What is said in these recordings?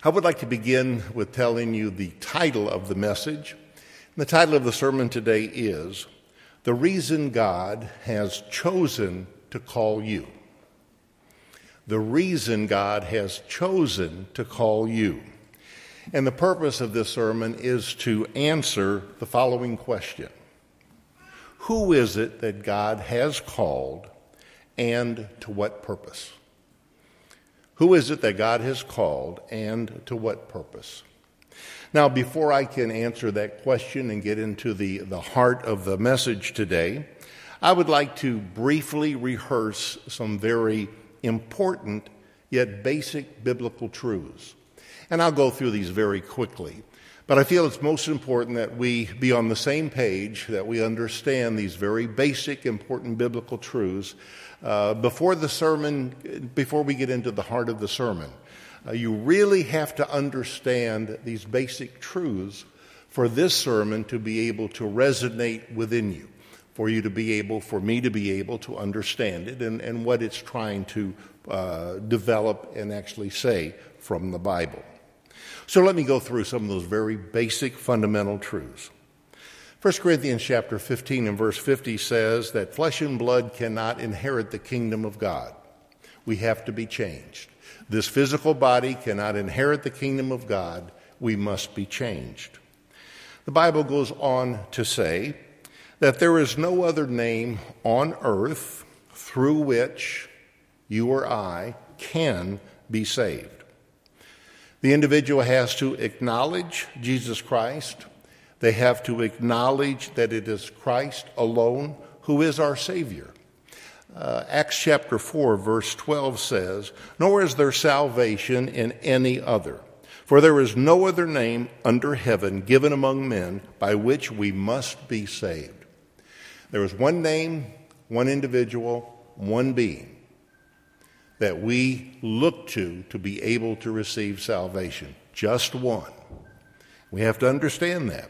I would like to begin with telling you the title of the message. And the title of the sermon today is, The Reason God Has Chosen to Call You. The reason God has chosen to call you. And the purpose of this sermon is to answer the following question. Who is it that God has called, and to what purpose? Who is it that God has called, and to what purpose? Now, before I can answer that question and get into the heart of the message today, I would like to briefly rehearse some very important yet basic biblical truths. And I'll go through these very quickly. But I feel it's most important that we be on the same page, that we understand these very basic, important biblical truths before we get into the heart of the sermon. You really have to understand these basic truths for this sermon to be able to resonate within you, for me to be able to understand it and what it's trying to develop and actually say from the Bible. So let me go through some of those very basic fundamental truths. 1 Corinthians chapter 15 and verse 50 says that flesh and blood cannot inherit the kingdom of God. We have to be changed. This physical body cannot inherit the kingdom of God. We must be changed. The Bible goes on to say that there is no other name on earth through which you or I can be saved. The individual has to acknowledge Jesus Christ. They have to acknowledge that it is Christ alone who is our Savior. Acts chapter 4, verse 12 says, Nor is there salvation in any other, for there is no other name under heaven given among men by which we must be saved. There is one name, one individual, one being that we look to be able to receive salvation. Just one. We have to understand that.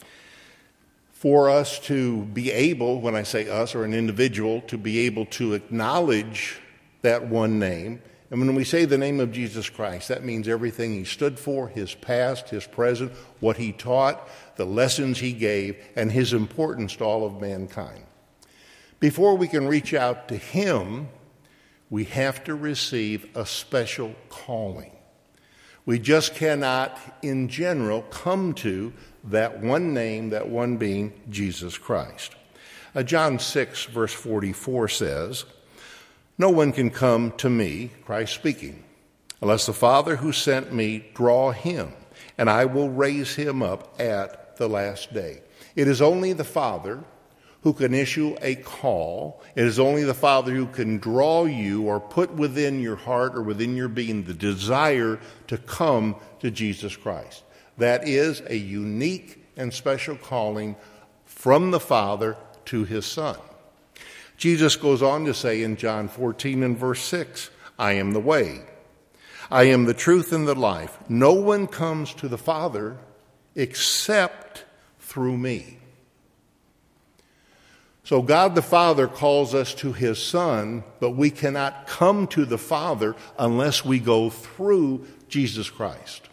For us to be able, when I say us or an individual, to be able to acknowledge that one name, and when we say the name of Jesus Christ, that means everything he stood for, his past, his present, what he taught, the lessons he gave, and his importance to all of mankind. Before we can reach out to him, we have to receive a special calling. We just cannot, in general, come to that one name, that one being, Jesus Christ. John 6, verse 44 says, No one can come to me, Christ speaking, unless the Father who sent me draw him, and I will raise him up at the last day. It is only the Father who can issue a call. It is only the Father who can draw you or put within your heart or within your being the desire to come to Jesus Christ. That is a unique and special calling from the Father to his Son. Jesus goes on to say in John 14 and verse 6, I am the way, I am the truth and the life. No one comes to the Father except through me. So God the Father calls us to his Son, but we cannot come to the Father unless we go through Jesus Christ.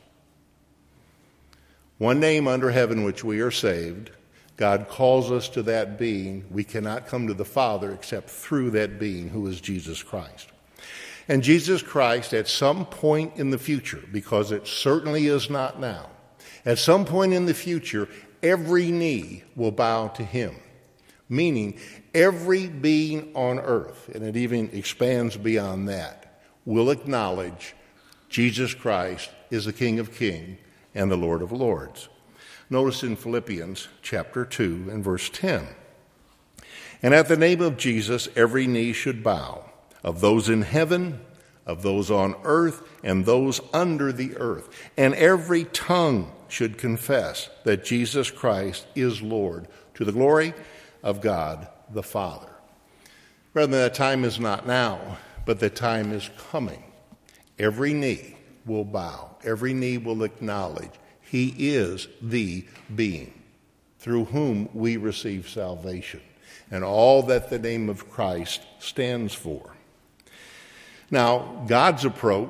One name under heaven which we are saved. God calls us to that being. We cannot come to the Father except through that being who is Jesus Christ. And Jesus Christ at some point in the future, because it certainly is not now, at some point in the future, every knee will bow to him. Meaning every being on earth, and it even expands beyond that, will acknowledge Jesus Christ is the King of Kings and the Lord of Lords. Notice in Philippians chapter 2 and verse 10, And at the name of Jesus every knee should bow, of those in heaven, of those on earth, and those under the earth, and every tongue should confess that Jesus Christ is Lord, to the glory of God the Father. Brethren, that time is not now, but the time is coming. Every knee will bow. Every knee will acknowledge he is the being through whom we receive salvation and all that the name of Christ stands for. Now, God's approach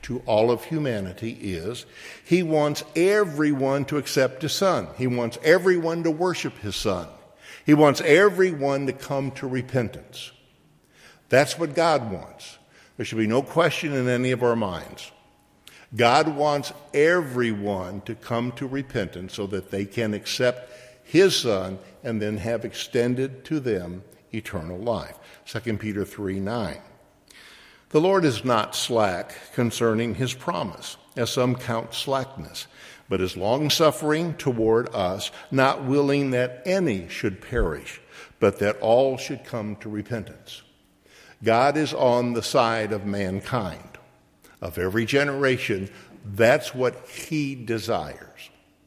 to all of humanity is he wants everyone to accept his Son. He wants everyone to worship his Son. He wants everyone to come to repentance. That's what God wants. There should be no question in any of our minds. God wants everyone to come to repentance so that they can accept his Son and then have extended to them eternal life. 2 Peter 3:9. The Lord is not slack concerning his promise, as some count slackness, but is long-suffering toward us, not willing that any should perish, but that all should come to repentance. God is on the side of mankind, of every generation. That's what he desires.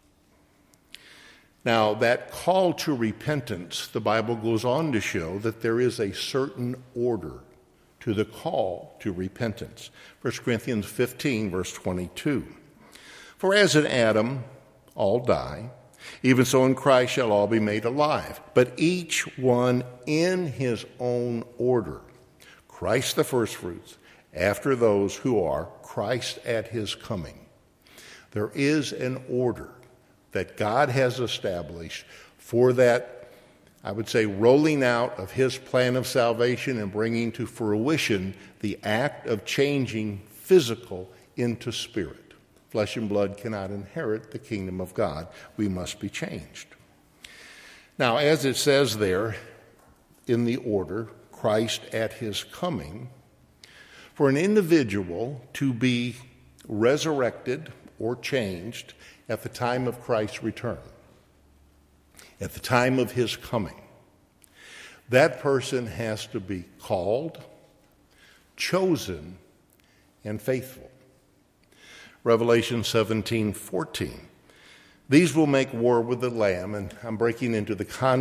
Now, that call to repentance, the Bible goes on to show that there is a certain order to the call to repentance. 1 Corinthians 15, verse 22. For as in Adam all die, even so in Christ shall all be made alive, but each one in his own order. Christ the firstfruits, after those who are Christ at his coming. There is an order that God has established for that, I would say, rolling out of his plan of salvation and bringing to fruition the act of changing physical into spirit. Flesh and blood cannot inherit the kingdom of God. We must be changed. Now, as it says there in the order, Christ at his coming, for an individual to be resurrected or changed at the time of Christ's return, at the time of his coming, that person has to be called, chosen, and faithful. Revelation 17:14. These will make war with the Lamb, and I'm breaking into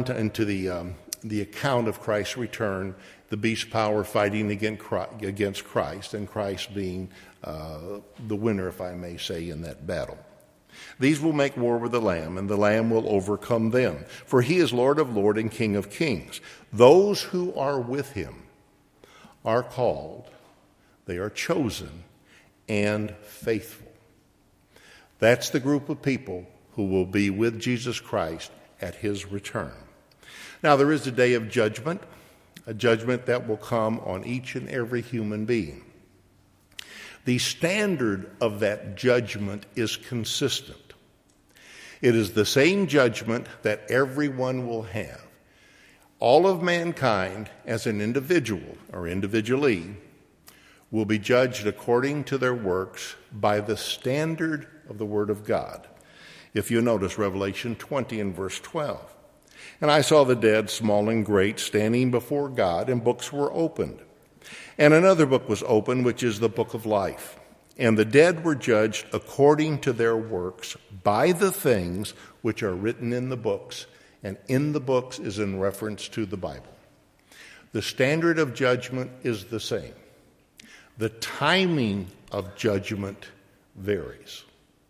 the account of Christ's return, the beast power fighting against Christ, and Christ being the winner, if I may say, in that battle. These will make war with the Lamb, and the Lamb will overcome them. For he is Lord of lords and King of kings. Those who are with him are called, they are chosen, and faithful. That's the group of people who will be with Jesus Christ at his return. Now, there is a day of judgment, a judgment that will come on each and every human being. The standard of that judgment is consistent. It is the same judgment that everyone will have. All of mankind, as an individual or individually, will be judged according to their works by the standard of the Word of God. If you notice Revelation 20 and verse 12. And I saw the dead, small and great, standing before God, and books were opened. And another book was opened, which is the book of life. And the dead were judged according to their works by the things which are written in the books. And in the books is in reference to the Bible. The standard of judgment is the same. The timing of judgment varies.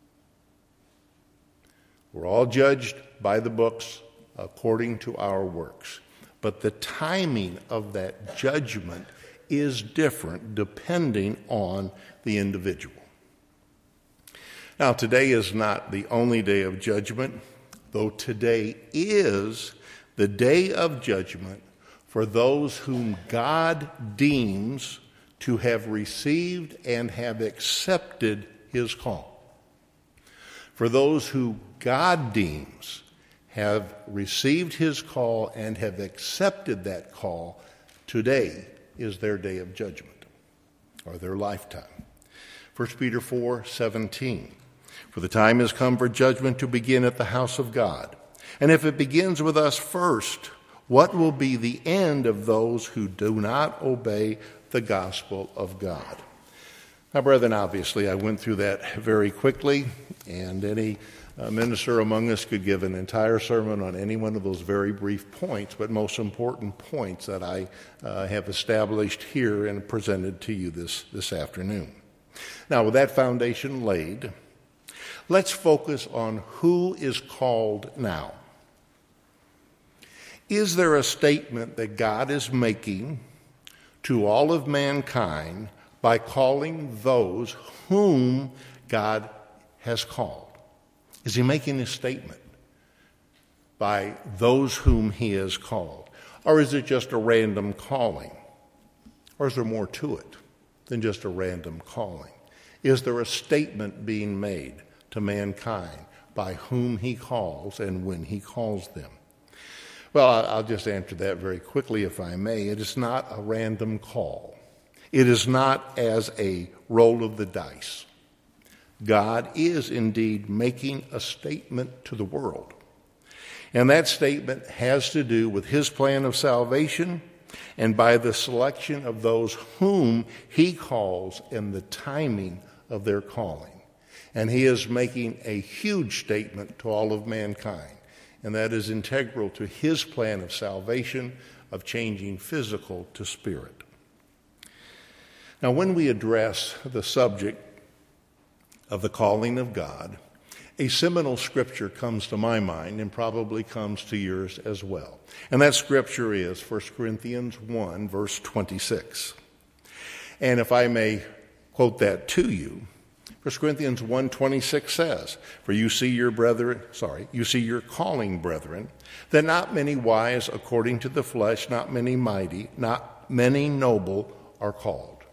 We're all judged by the books according to our works. But the timing of that judgment is different depending on the individual. Now, today is not the only day of judgment, though today is the day of judgment for those whom God deems to have received and have accepted his call. For those who God deems have received his call and have accepted that call, today is their day of judgment, or their lifetime. 1 Peter 4:17. For the time has come for judgment to begin at the house of God. And if it begins with us first, what will be the end of those who do not obey the gospel of God? Now, brethren, obviously, I went through that very quickly, and any minister among us could give an entire sermon on any one of those very brief points, but most important points that I have established here and presented to you this afternoon. Now, with that foundation laid, let's focus on who is called now. Is there a statement that God is making to all of mankind by calling those whom God has called. Is he making a statement? By those whom he has called. Or is it just a random calling? Or is there more to it than just a random calling? Is there a statement being made to mankind by whom he calls and when he calls them? Well, I'll just answer that very quickly, if I may. It is not a random call. It is not as a roll of the dice. God is indeed making a statement to the world. And that statement has to do with his plan of salvation and by the selection of those whom he calls and the timing of their calling. And he is making a huge statement to all of mankind. And that is integral to his plan of salvation, of changing physical to spirit. Now, when we address the subject of the calling of God, a seminal scripture comes to my mind and probably comes to yours as well. And that scripture is 1 Corinthians 1, verse 26. And if I may quote that to you, 1 Corinthians 1:26 says, "For you see your calling, brethren, that not many wise according to the flesh, not many mighty, not many noble are called."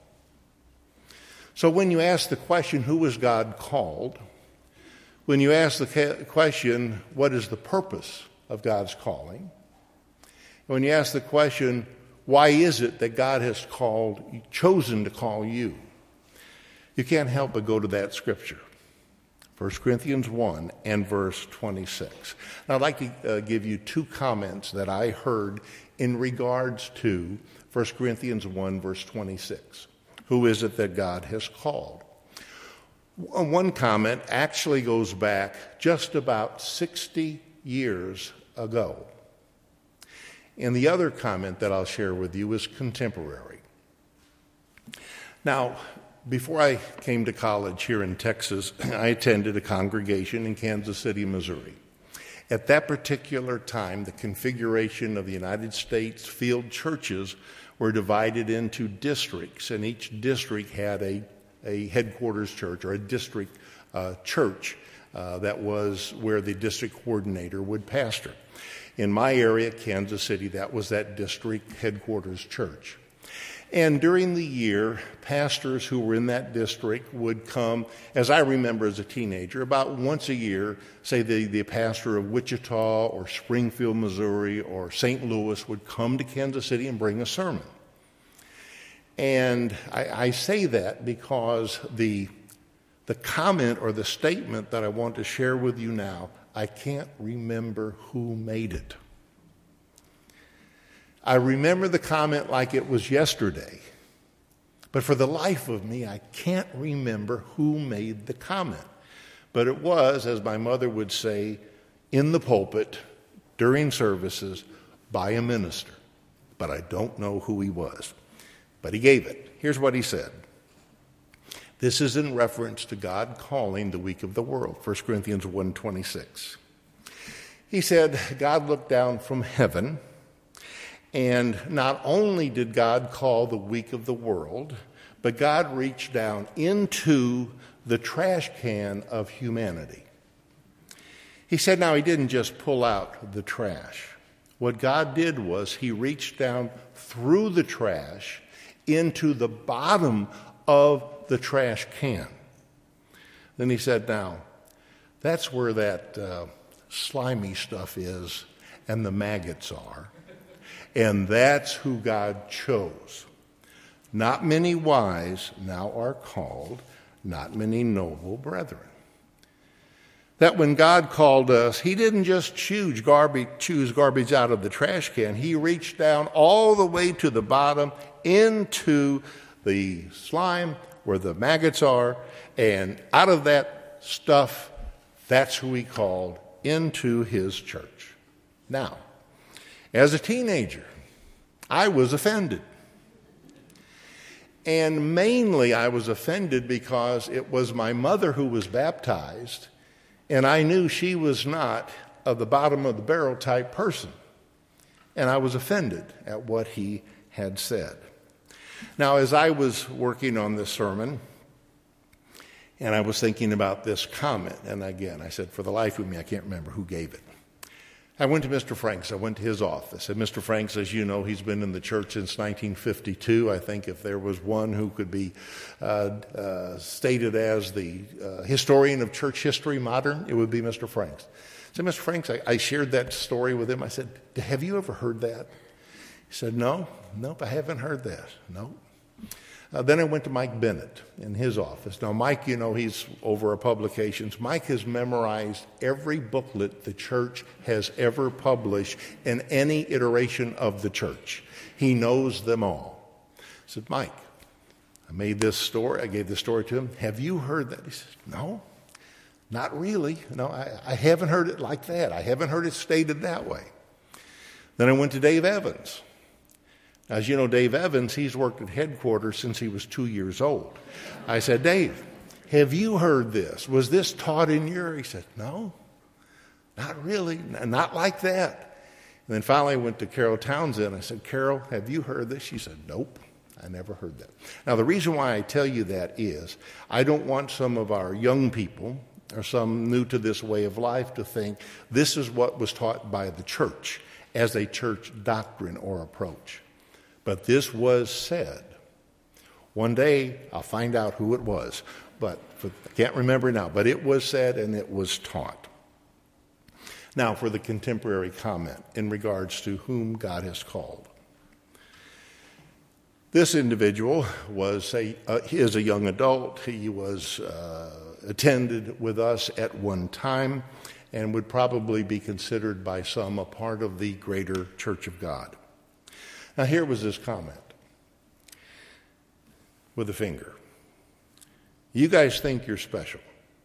So when you ask the question, who is God called? When you ask the question, what is the purpose of God's calling? When you ask the question, why is it that God has chosen to call you? You can't help but go to that scripture, 1 Corinthians 1 and verse 26. Now, I'd like to give you two comments that I heard in regards to 1 Corinthians 1, verse 26. Who is it that God has called? One comment actually goes back just about 60 years ago. And the other comment that I'll share with you is contemporary. Now, before I came to college here in Texas, I attended a congregation in Kansas City, Missouri. At that particular time, the configuration of the United States field churches were divided into districts, and each district had a headquarters church or a district church that was where the district coordinator would pastor. In my area, Kansas City, that was that district headquarters church. And during the year, pastors who were in that district would come, as I remember as a teenager, about once a year, say the pastor of Wichita or Springfield, Missouri, or St. Louis would come to Kansas City and bring a sermon. And I say that because the comment or the statement that I want to share with you now, I can't remember who made it. I remember the comment like it was yesterday, but for the life of me, I can't remember who made the comment. But it was, as my mother would say, in the pulpit during services by a minister. But I don't know who he was. But he gave it. Here's what he said. This is in reference to God calling the weak of the world, 1 Corinthians 1:26. He said, God looked down from heaven, and not only did God call the weak of the world, but God reached down into the trash can of humanity. He said, now he didn't just pull out the trash. What God did was he reached down through the trash into the bottom of the trash can. Then he said, now, that's where that slimy stuff is and the maggots are. And that's who God chose. Not many wise now are called, not many noble brethren. That when God called us, he didn't just choose garbage out of the trash can. He reached down all the way to the bottom into the slime where the maggots are, and out of that stuff, that's who he called into his church. Now, as a teenager, I was offended. And mainly I was offended because it was my mother who was baptized, and I knew she was not of the bottom of the barrel type person. And I was offended at what he had said. Now, as I was working on this sermon, and I was thinking about this comment, and again, I said, for the life of me, I can't remember who gave it. I went to Mr. Franks. I went to his office. And Mr. Franks, as you know, he's been in the church since 1952. I think if there was one who could be stated as the historian of church history modern, it would be Mr. Franks. So, Mr. Franks, I shared that story with him. I said, have you ever heard that? He said, nope, I haven't heard that. Nope. Then I went to Mike Bennett in his office. Now, Mike, you know, he's over our publications. Mike has memorized every booklet the church has ever published in any iteration of the church. He knows them all. I said, Mike, I made this story. I gave this story to him. Have you heard that? He said, no, not really. No, I haven't heard it like that. I haven't heard it stated that way. Then I went to Dave Evans. As you know, Dave Evans, he's worked at headquarters since he was 2 years old. I said, Dave, have you heard this? Was this taught in your? He said, no, not really, not like that. And then finally I went to Carol Townsend. I said, Carol, have you heard this? She said, nope, I never heard that. Now, the reason why I tell you that is I don't want some of our young people or some new to this way of life to think this is what was taught by the church as a church doctrine or approach. But this was said. One day I'll find out who it was, but I can't remember now. But it was said and it was taught. Now for the contemporary comment in regards to whom God has called. This individual is a young adult. He was attended with us at one time and would probably be considered by some a part of the greater Church of God. Now, here was his comment with a finger. You guys think you're special.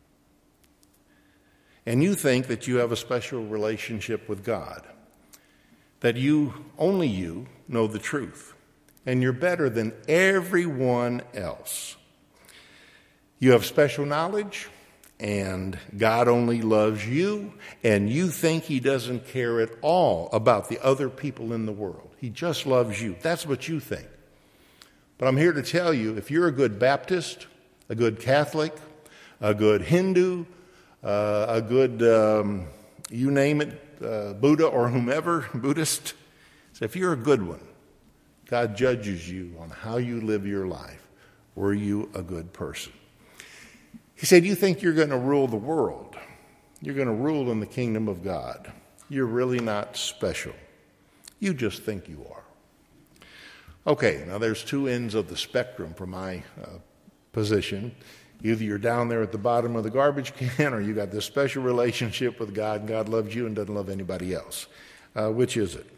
And you think that you have a special relationship with God. That only you know the truth. And you're better than everyone else. You have special knowledge, and God only loves you, and you think he doesn't care at all about the other people in the world. He just loves you. That's what you think. But I'm here to tell you, if you're a good Baptist, a good Catholic, a good Hindu, a good, you name it, Buddha or whomever, Buddhist, so if you're a good one, God judges you on how you live your life. Were you a good person? He said, you think you're going to rule the world. You're going to rule in the kingdom of God. You're really not special. You just think you are. Okay, now there's two ends of the spectrum from my position. Either you're down there at the bottom of the garbage can or you got this special relationship with God and God loves you and doesn't love anybody else. Which is it?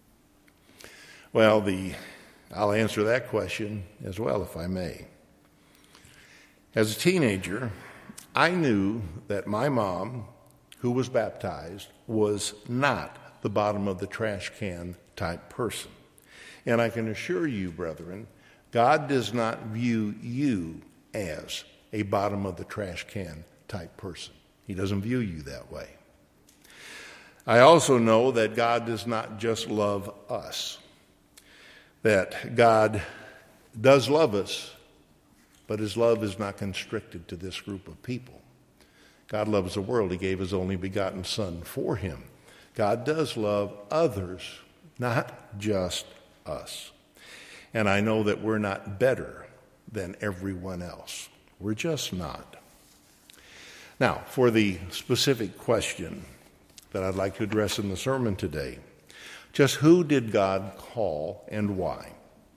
Well, I'll answer that question as well, if I may. As a teenager, I knew that my mom, who was baptized, was not the bottom of the trash can type person. And I can assure you, brethren, God does not view you as a bottom of the trash can type person. He doesn't view you that way. I also know that God does not just love us, that God does love us, but his love is not constricted to this group of people. God loves the world. He gave his only begotten Son for him. God does love others, not just us. And I know that we're not better than everyone else. We're just not. Now, for the specific question that I'd like to address in the sermon today, just who did God call and why?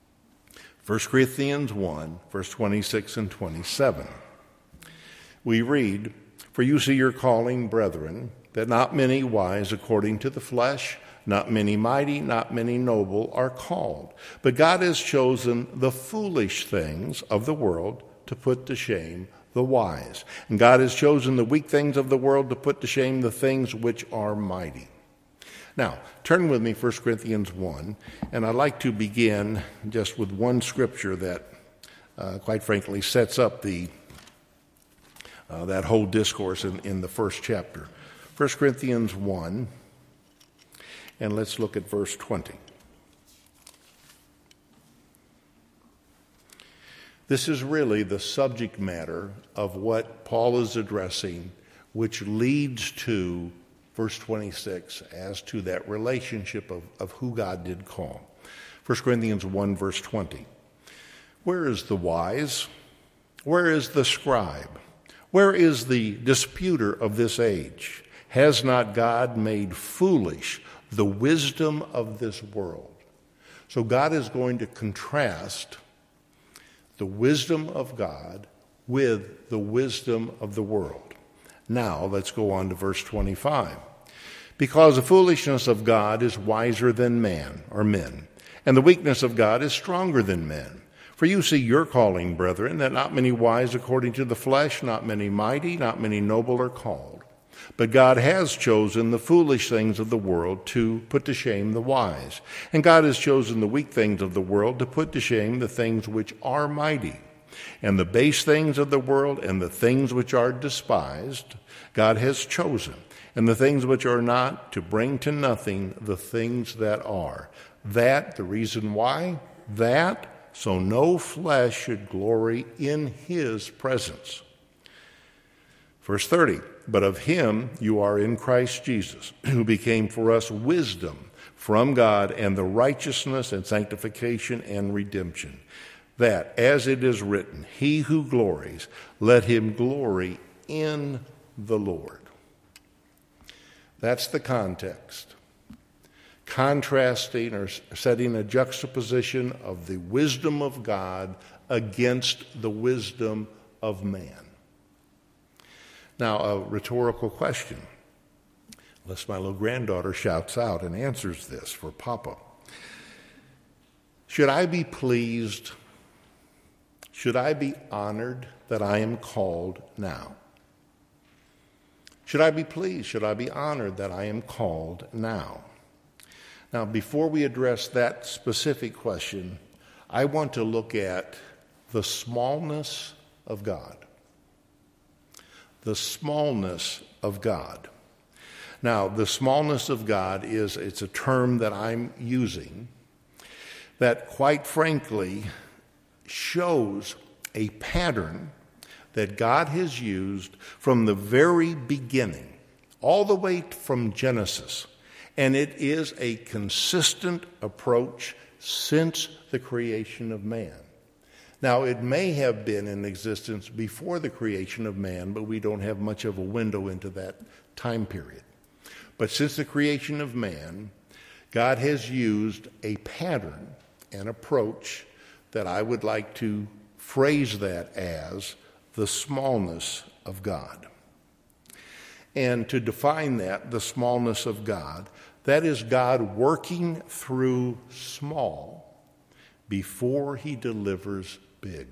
1 Corinthians 1, verse 26 and 27. We read, "For you see your calling, brethren, that not many wise according to the flesh, not many mighty, not many noble are called. But God has chosen the foolish things of the world to put to shame the wise. And God has chosen the weak things of the world to put to shame the things which are mighty." Now, turn with me 1 Corinthians 1, and I'd like to begin just with one scripture that, quite frankly, sets up that whole discourse in the first chapter. 1 Corinthians 1, and let's look at verse 20. This is really the subject matter of what Paul is addressing, which leads to verse 26 as to that relationship of who God did call. 1 Corinthians 1, verse 20. Where is the wise? Where is the scribe? Where is the disputer of this age? Has not God made foolish the wisdom of this world? So God is going to contrast the wisdom of God with the wisdom of the world. Now, let's go on to verse 25. Because the foolishness of God is wiser than man, or men, and the weakness of God is stronger than men. For you see your calling, brethren, that not many wise according to the flesh, not many mighty, not many noble are called. But God has chosen the foolish things of the world to put to shame the wise. And God has chosen the weak things of the world to put to shame the things which are mighty. And the base things of the world and the things which are despised, God has chosen. And the things which are not, to bring to nothing the things that are. That, the reason why, that, so no flesh should glory in his presence. Verse 30, but of him you are in Christ Jesus, who became for us wisdom from God and the righteousness and sanctification and redemption. That, as it is written, he who glories, let him glory in the Lord. That's the context. Contrasting or setting a juxtaposition of the wisdom of God against the wisdom of man. Now, a rhetorical question, unless my little granddaughter shouts out and answers this for Papa. Should I be pleased? Should I be honored that I am called now? Should I be pleased? Should I be honored that I am called now? Now, before we address that specific question, I want to look at the smallness of God. The smallness of God. Now, the smallness of God it's a term that I'm using that, quite frankly, shows a pattern that God has used from the very beginning, all the way from Genesis. And it is a consistent approach since the creation of man. Now, it may have been in existence before the creation of man, but we don't have much of a window into that time period. But since the creation of man, God has used a pattern, an approach that I would like to phrase that as the smallness of God. And to define that, the smallness of God, that is God working through small before he delivers big.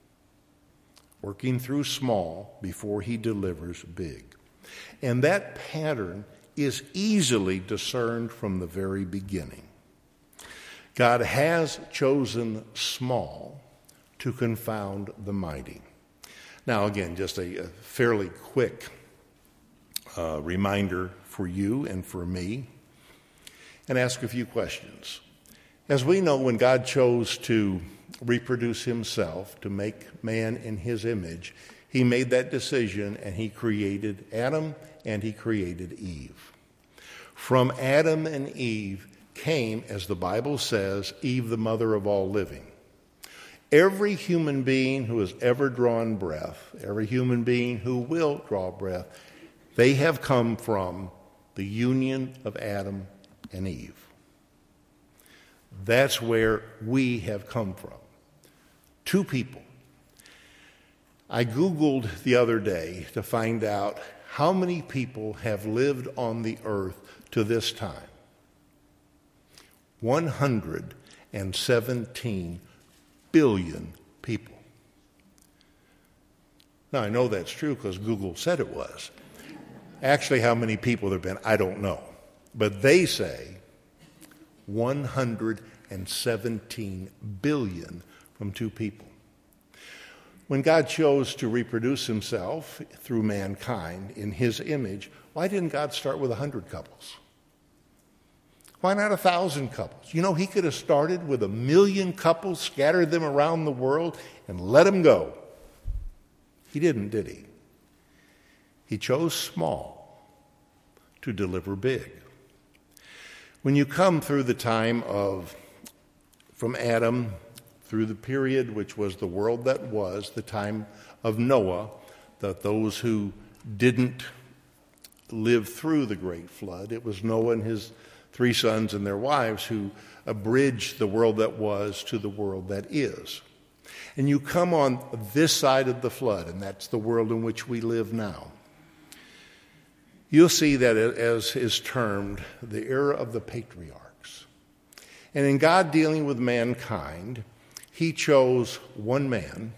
Working through small before he delivers big. And that pattern is easily discerned from the very beginning. God has chosen small to confound the mighty. Now, again, just a fairly quick reminder for you and for me, and ask a few questions. As we know, when God chose to reproduce himself, to make man in his image, he made that decision and he created Adam and he created Eve. From Adam and Eve came, as the Bible says, Eve, the mother of all living. Every human being who has ever drawn breath, every human being who will draw breath, they have come from the union of Adam and Eve. That's where we have come from. Two people. I Googled the other day to find out how many people have lived on the earth to this time. 117 billion people. Now, I know that's true because Google said it was. Actually, how many people there have been, I don't know. But they say 117 billion from two people. When God chose to reproduce himself through mankind in his image, why didn't God start with 100 couples? Why not 1,000 couples? You know, he could have started with 1 million couples, scattered them around the world, and let them go. He didn't, did he? He chose small to deliver big. When you come through the time from Adam through the period which was the world that was, the time of Noah, that those who didn't live through the great flood, it was Noah and his 3 sons and their wives who abridged the world that was to the world that is. And you come on this side of the flood, and that's the world in which we live now. You'll see that as is termed the era of the patriarchs. And in God dealing with mankind, he chose one man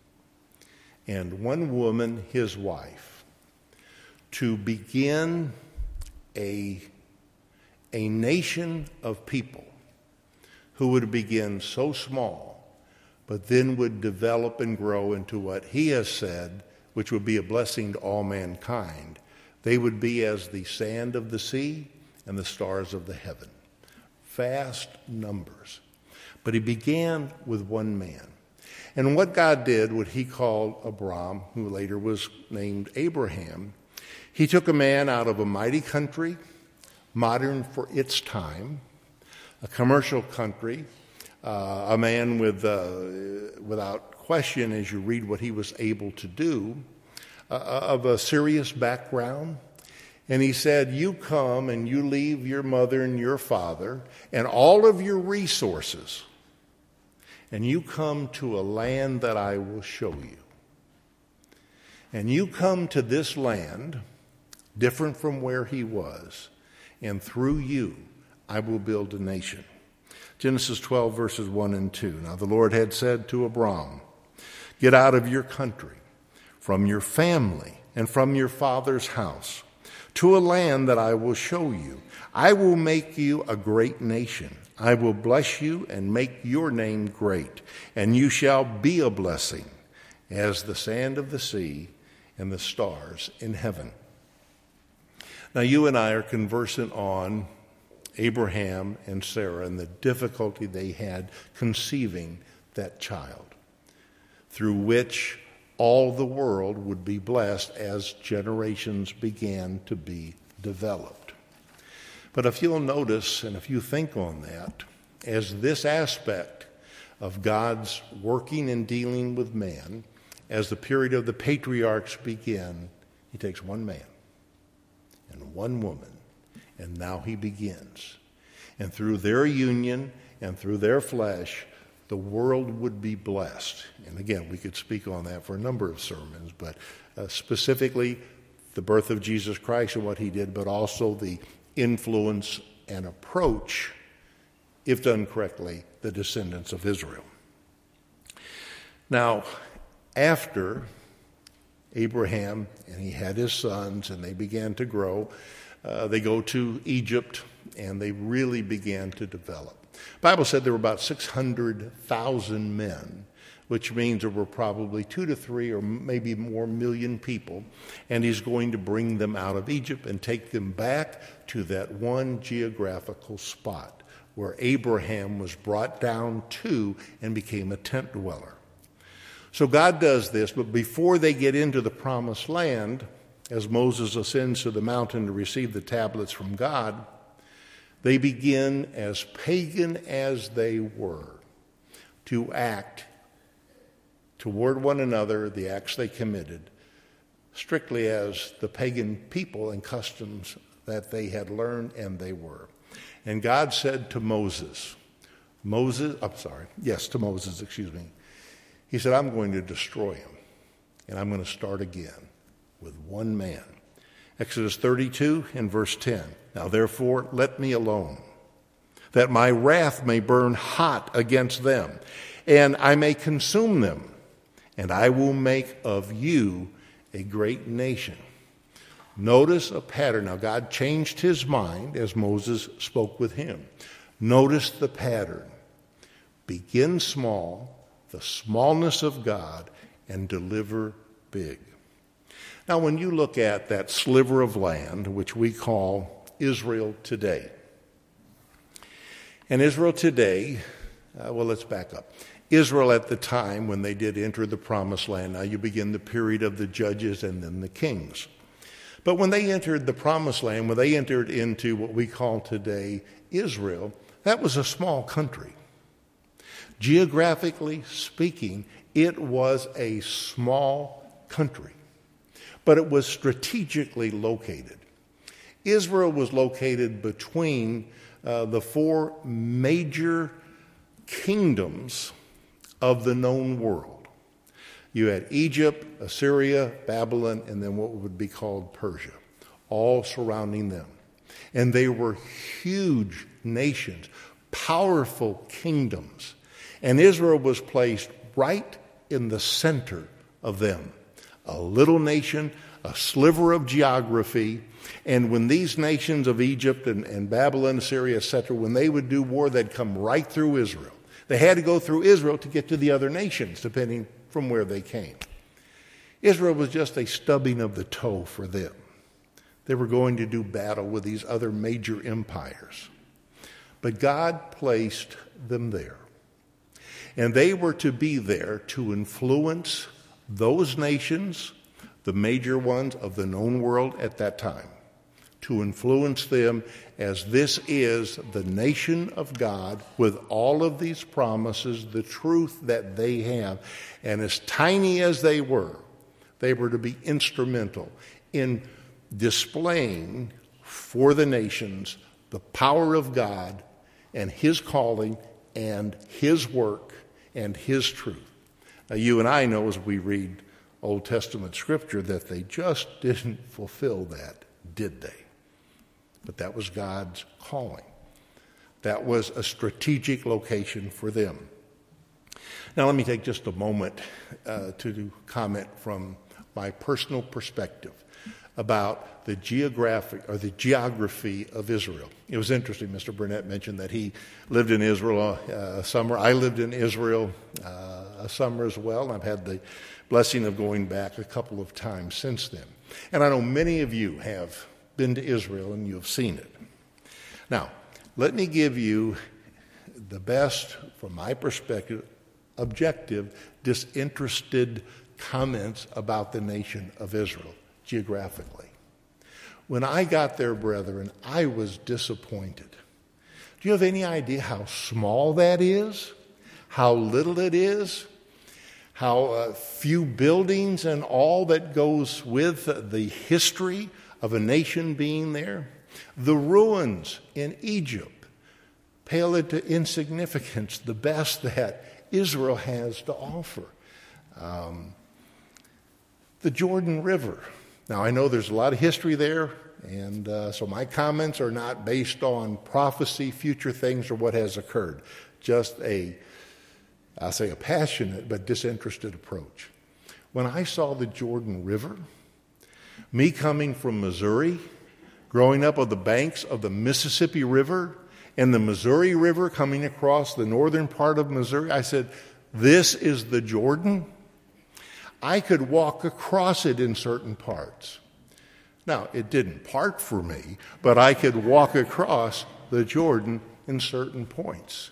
and one woman, his wife, to begin a nation of people who would begin so small, but then would develop and grow into what he has said, which would be a blessing to all mankind. They would be as the sand of the sea and the stars of the heaven. Vast numbers. But he began with one man. And what God did, what he called Abram, who later was named Abraham, he took a man out of a mighty country, modern for its time, a commercial country, a man without question, as you read what he was able to do, of a serious background. And he said, you come and you leave your mother and your father and all of your resources, and you come to a land that I will show you. And you come to this land, different from where he was, and through you I will build a nation. Genesis 12, verses 1 and 2. Now the Lord had said to Abram, get out of your country, from your family, and from your father's house, to a land that I will show you. I will make you a great nation. I will bless you and make your name great, and you shall be a blessing as the sand of the sea and the stars in heaven. Now you and I are conversant on Abraham and Sarah and the difficulty they had conceiving that child, through which all the world would be blessed as generations began to be developed. But if you'll notice, and if you think on that, as this aspect of God's working and dealing with man, as the period of the patriarchs began, he takes one man and one woman, and now he begins. And through their union and through their flesh, the world would be blessed. And again, we could speak on that for a number of sermons, but specifically the birth of Jesus Christ and what he did, but also the influence and approach, if done correctly, the descendants of Israel. Now, after Abraham, and he had his sons, and they began to grow, they go to Egypt, and they really began to develop. The Bible said there were about 600,000 men, which means there were probably 2 to 3 or maybe more million people, and he's going to bring them out of Egypt and take them back to that one geographical spot where Abraham was brought down to and became a tent dweller. So God does this, but before they get into the promised land, as Moses ascends to the mountain to receive the tablets from God, they begin, as pagan as they were, to act toward one another, the acts they committed, strictly as the pagan people and customs that they had learned and they were. And God said to Moses, he said, I'm going to destroy him, and I'm going to start again with one man. Exodus 32 and verse 10. Now therefore let me alone, that my wrath may burn hot against them, and I may consume them, and I will make of you a great nation. Notice a pattern. Now God changed his mind as Moses spoke with him. Notice the pattern. Begin small, the smallness of God, and deliver big. Now, when you look at that sliver of land, which we call Israel today, And Israel today, let's back up. Israel at the time when they did enter the promised land, now you begin the period of the judges and then the kings. But when they entered the promised land, when they entered into what we call today Israel, that was a small country. Geographically speaking, it was a small country, but it was strategically located. Israel was located between the four major kingdoms of the known world. You had Egypt, Assyria, Babylon, and then what would be called Persia, all surrounding them. And they were huge nations, powerful kingdoms. And Israel was placed right in the center of them. A little nation, a sliver of geography. And when these nations of Egypt and Babylon, Assyria, etc., when they would do war, they'd come right through Israel. They had to go through Israel to get to the other nations, depending from where they came. Israel was just a stubbing of the toe for them. They were going to do battle with these other major empires. But God placed them there. And they were to be there to influence those nations, the major ones of the known world at that time, to influence them as this is the nation of God with all of these promises, the truth that they have. And as tiny as they were to be instrumental in displaying for the nations the power of God and His calling and His work and His truth. Now, you and I know as we read Old Testament scripture that they just didn't fulfill that, did they? But that was God's calling. That was a strategic location for them. Now, let me take just a moment to comment from my personal perspective about the geography of Israel. It was interesting. Mr. Burnett mentioned that he lived in Israel a summer. I lived in Israel a summer as well, and I've had the blessing of going back a couple of times since then. And I know many of you have been to Israel and you have seen it. Now, let me give you the best, from my perspective, objective, disinterested comments about the nation of Israel geographically. When I got there, brethren, I was disappointed. Do you have any idea how small that is? How little it is? How few buildings and all that goes with the history of a nation being there? The ruins in Egypt pale into insignificance, the best that Israel has to offer. The Jordan River. Now, I know there's a lot of history there, and so my comments are not based on prophecy, future things, or what has occurred. Just I'll say a passionate but disinterested approach. When I saw the Jordan River, me coming from Missouri, growing up on the banks of the Mississippi River and the Missouri River coming across the northern part of Missouri, I said, this is the Jordan? I could walk across it in certain parts. Now, it didn't part for me, but I could walk across the Jordan in certain points.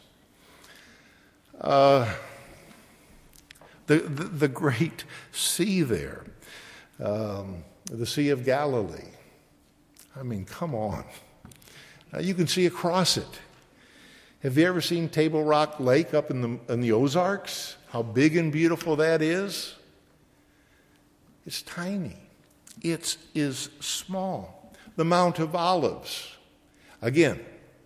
The great sea there, the Sea of Galilee. I mean, come on. You can see across it. Have you ever seen Table Rock Lake up in the Ozarks? How big and beautiful that is? It's tiny. It is small. The Mount of Olives. Again,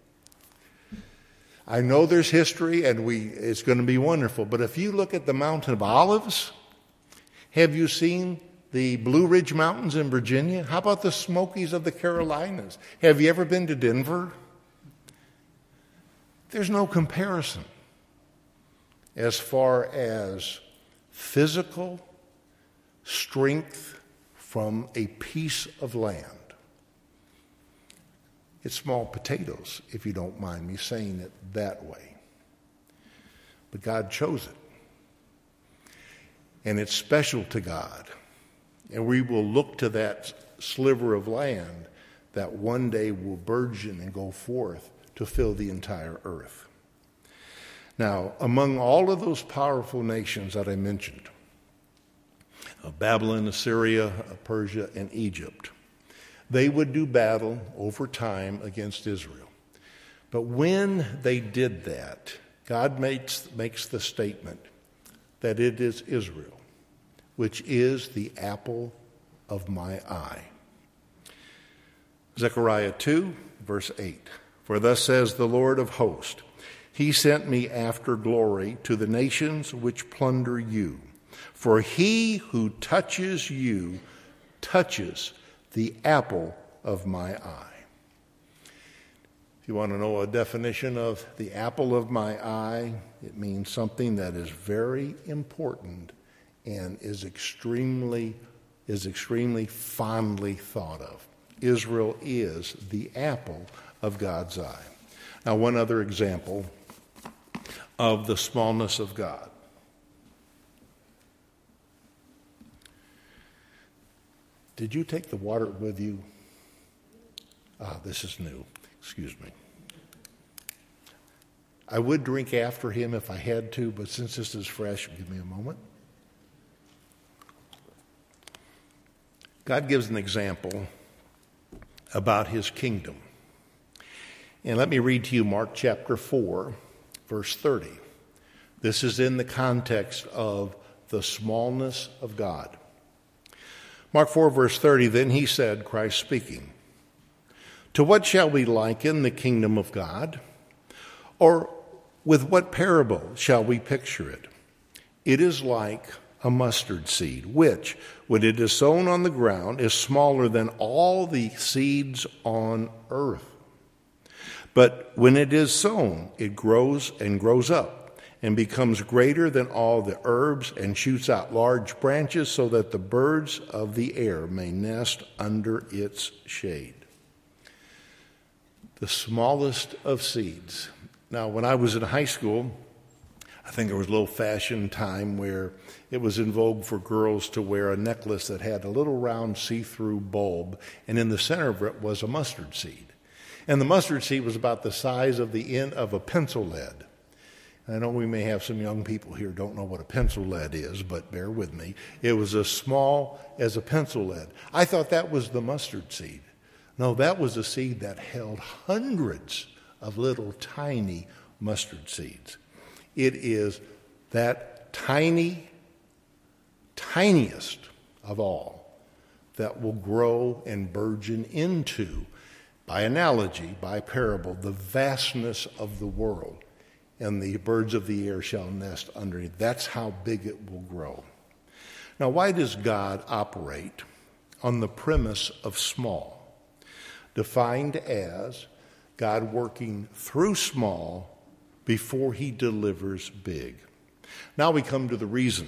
I know there's history and it's going to be wonderful, but if you look at the Mount of Olives, have you seen the Blue Ridge Mountains in Virginia? How about the Smokies of the Carolinas? Have you ever been to Denver? There's no comparison as far as physical strength from a piece of land. It's small potatoes, if you don't mind me saying it that way. But God chose it. And it's special to God. And we will look to that sliver of land that one day will burgeon and go forth to fill the entire earth. Now, among all of those powerful nations that I mentioned, Babylon, Assyria, Persia, and Egypt, they would do battle over time against Israel. But when they did that, God makes the statement that it is Israel, which is the apple of my eye. Zechariah 2, verse 8. For thus says the Lord of hosts, He sent me after glory to the nations which plunder you. For he who touches you touches the apple of my eye. If you want to know a definition of the apple of my eye, it means something that is very important and is extremely fondly thought of. Israel is the apple of God's eye. Now, one other example of the smallness of God. Did you take the water with you? This is new. Excuse me. I would drink after him if I had to, but since this is fresh, give me a moment. God gives an example about his kingdom. And let me read to you Mark chapter 4, verse 30. This is in the context of the smallness of God. Mark 4, verse 30, then he said, Christ speaking, to what shall we liken the kingdom of God? Or with what parable shall we picture it? It is like a mustard seed, which, when it is sown on the ground, is smaller than all the seeds on earth. But when it is sown, it grows and grows up, and becomes greater than all the herbs, and shoots out large branches, so that the birds of the air may nest under its shade. The smallest of seeds. Now, when I was in high school, I think there was a little fashion time where it was in vogue for girls to wear a necklace that had a little round see-through bulb, and in the center of it was a mustard seed. And the mustard seed was about the size of the end of a pencil lead. I know we may have some young people here who don't know what a pencil lead is, but bear with me. It was as small as a pencil lead. I thought that was the mustard seed. No, that was a seed that held hundreds of little tiny mustard seeds. It is that tiniest of all that will grow and burgeon into, by analogy, by parable, the vastness of the world. And the birds of the air shall nest underneath. That's how big it will grow. Now, why does God operate on the premise of small? Defined as God working through small before he delivers big. Now we come to the reason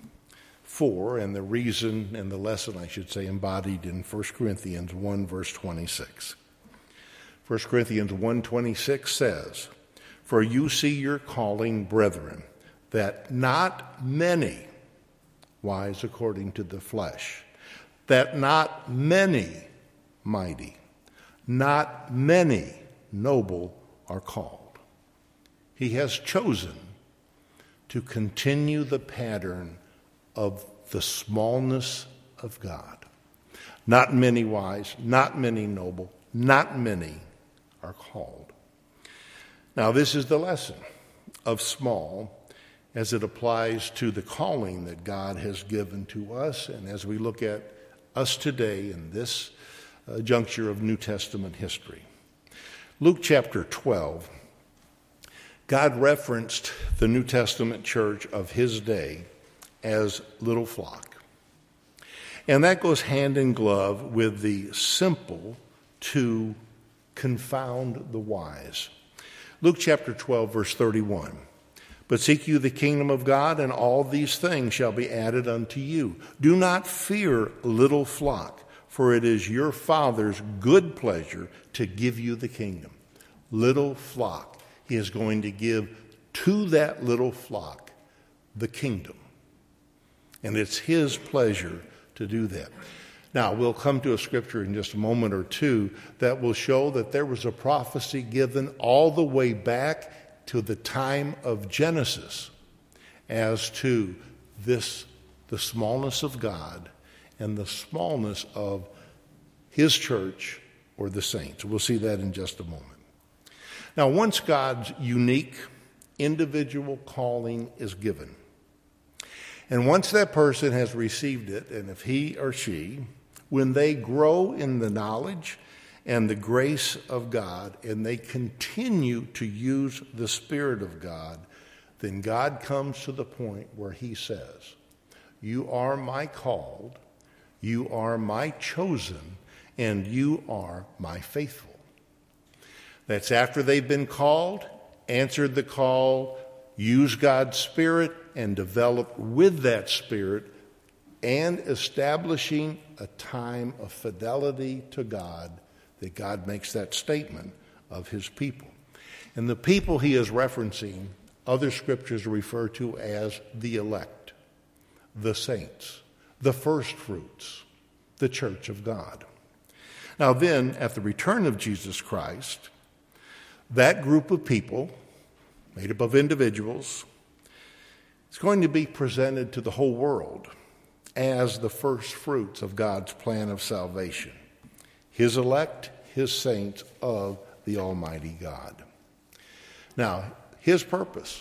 for, and the reason and the lesson, I should say, embodied in 1 Corinthians 1, verse 26. 1 Corinthians 1:26 says, for you see your calling, brethren, that not many, wise according to the flesh, that not many mighty, not many noble are called. He has chosen to continue the pattern of the smallness of God. Not many wise, not many noble, not many are called. Now, this is the lesson of small as it applies to the calling that God has given to us, and as we look at us today in this juncture of New Testament history. Luke chapter 12, God referenced the New Testament church of his day as little flock. And that goes hand in glove with the simple to confound the wise. Luke chapter 12, verse 31. But seek you the kingdom of God, and all these things shall be added unto you. Do not fear, little flock, for it is your Father's good pleasure to give you the kingdom. Little flock. He is going to give to that little flock the kingdom. And it's his pleasure to do that. Now, we'll come to a scripture in just a moment or two that will show that there was a prophecy given all the way back to the time of Genesis as to this, the smallness of God and the smallness of his church or the saints. We'll see that in just a moment. Now, once God's unique individual calling is given, and once that person has received it, and if he or she, when they grow in the knowledge and the grace of God, and they continue to use the Spirit of God, then God comes to the point where he says, "You are my called, you are my chosen, and you are my faithful." That's after they've been called, answered the call, used God's Spirit, and developed with that Spirit, and establishing a time of fidelity to God, that God makes that statement of his people. And the people he is referencing, other scriptures refer to as the elect, the saints, the first fruits, the church of God. Now then, at the return of Jesus Christ, that group of people, made up of individuals, is going to be presented to the whole world as the first fruits of God's plan of salvation. His elect, his saints of the Almighty God. Now, his purpose,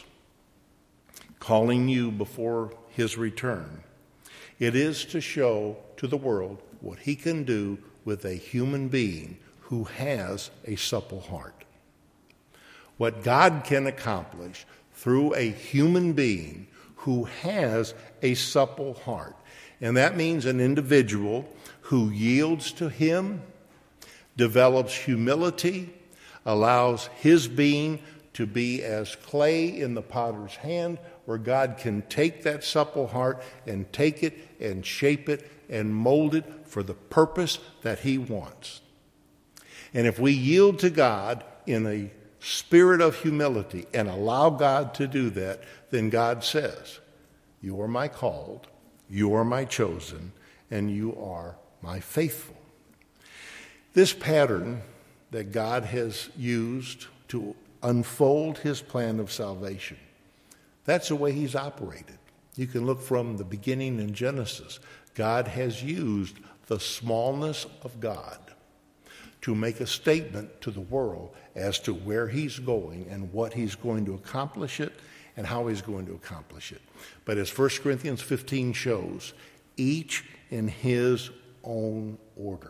calling you before his return, it is to show to the world what he can do with a human being who has a supple heart. What God can accomplish through a human being who has a supple heart. And that means an individual who yields to him, develops humility, allows his being to be as clay in the potter's hand, where God can take that supple heart and take it and shape it and mold it for the purpose that he wants. And if we yield to God in a spirit of humility and allow God to do that, then God says, "You are my called, you are my chosen, and you are my faithful." This pattern that God has used to unfold his plan of salvation, that's the way he's operated. You can look from the beginning in Genesis. God has used the smallness of God to make a statement to the world as to where he's going and what he's going to accomplish it and how he's going to accomplish it. But as 1 Corinthians 15 shows, each in his own order.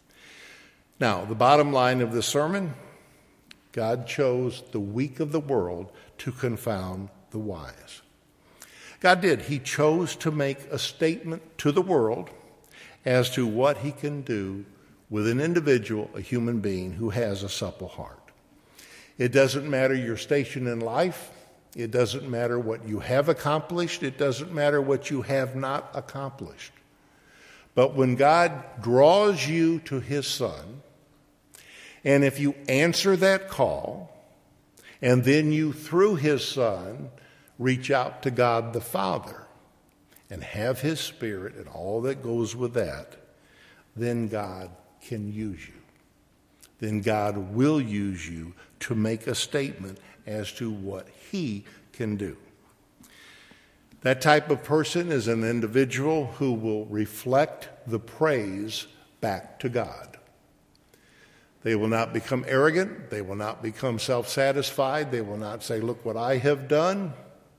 Now, the bottom line of this sermon, God chose the weak of the world to confound the wise. God did. He chose to make a statement to the world as to what he can do with an individual, a human being who has a supple heart. It doesn't matter your station in life. It doesn't matter what you have accomplished. It doesn't matter what you have not accomplished. But when God draws you to his Son, and if you answer that call, and then you, through his Son, reach out to God the Father and have his Spirit and all that goes with that, then God can use you. Then God will use you to make a statement as to what he can do. That type of person is an individual who will reflect the praise back to God. They will not become arrogant. They will not become self-satisfied. They will not say, "Look what I have done."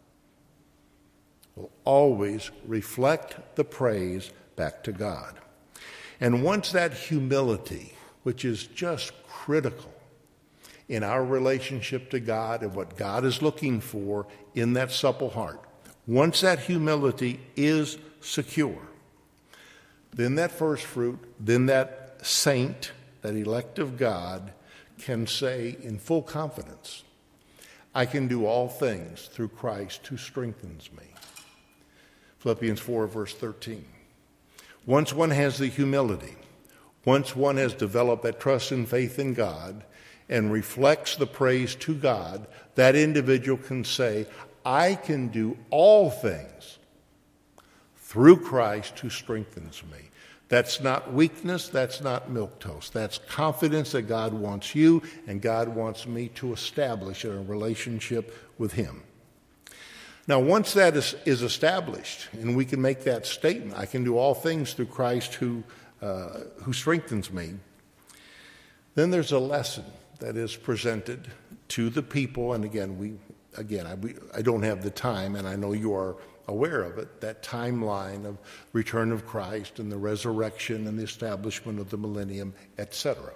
Will always reflect the praise back to God. And once that humility, which is just critical in our relationship to God and what God is looking for in that supple heart, once that humility is secure, then that first fruit, then that saint, that elect of God, can say in full confidence, "I can do all things through Christ who strengthens me." Philippians 4, verse 13. Once one has the humility, once one has developed that trust and faith in God and reflects the praise to God, that individual can say, "I can do all things through Christ who strengthens me." That's not weakness. That's not milquetoast. That's confidence that God wants you and God wants me to establish a relationship with him. Now, once that is established and we can make that statement, I can do all things through Christ who strengthens me, then there's a lesson that is presented to the people. And again, I don't have the time, and I know you are aware of it, that timeline of return of Christ and the resurrection and the establishment of the millennium, etc.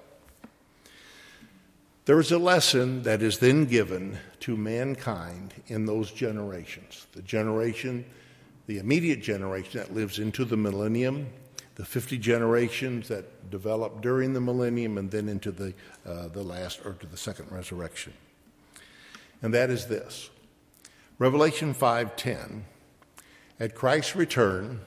There is a lesson that is then given to mankind in those generations. The immediate generation that lives into the millennium, the 50 generations that develop during the millennium, and then into the second resurrection. And that is this. Revelation 5:10, at Christ's return,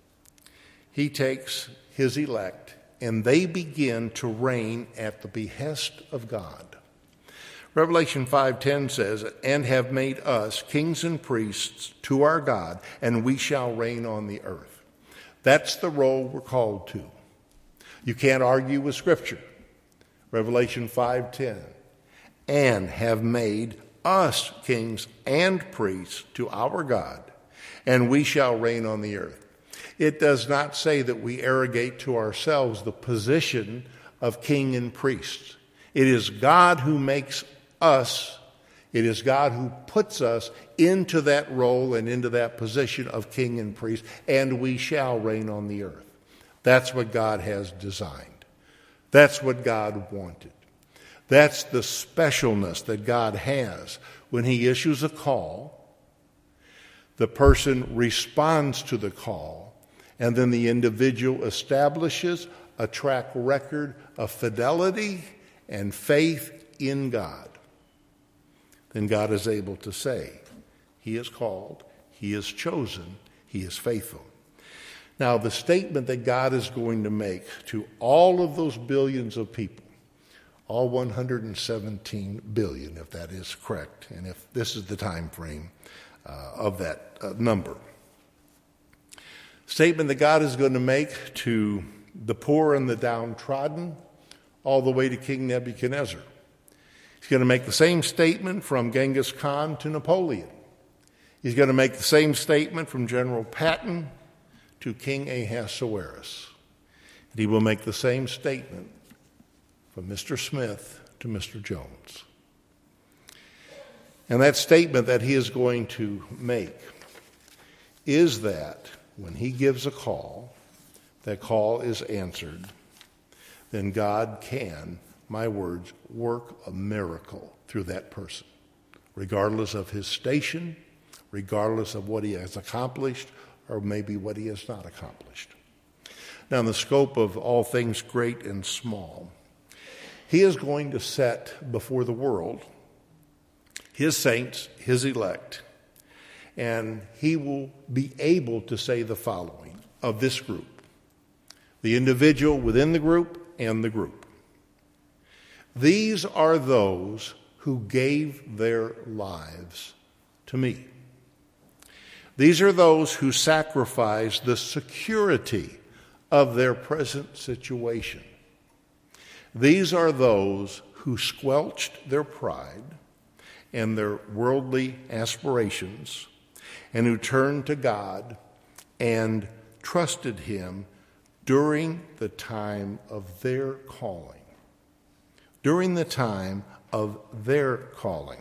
he takes his elect and they begin to reign at the behest of God. Revelation 5:10 says, and have made us kings and priests to our God, and we shall reign on the earth. That's the role we're called to. You can't argue with Scripture. Revelation 5:10, and have made us kings and priests to our God, and we shall reign on the earth. It does not say that we arrogate to ourselves the position of king and priest. It is God who makes us. It is God who puts us into that role and into that position of king and priest, and we shall reign on the earth. That's what God has designed. That's what God wanted. That's the specialness that God has when he issues a call. The person responds to the call, and then the individual establishes a track record of fidelity and faith in God. Then God is able to say, he is called, he is chosen, he is faithful. Now, the statement that God is going to make to all of those billions of people, all 117 billion, if that is correct, and if this is the time frame of that number. Statement that God is going to make to the poor and the downtrodden, all the way to King Nebuchadnezzar. He's going to make the same statement from Genghis Khan to Napoleon. He's going to make the same statement from General Patton to King Ahasuerus. And he will make the same statement from Mr. Smith to Mr. Jones. And that statement that he is going to make is that when he gives a call, that call is answered, then God can, my words, work a miracle through that person, regardless of his station, regardless of what he has accomplished, or maybe what he has not accomplished. Now, in the scope of all things great and small, he is going to set before the world his saints, his elect, and he will be able to say the following of this group, the individual within the group and the group. These are those who gave their lives to me. These are those who sacrificed the security of their present situation. These are those who squelched their pride and their worldly aspirations, and who turned to God and trusted him during the time of their calling. During the time of their calling.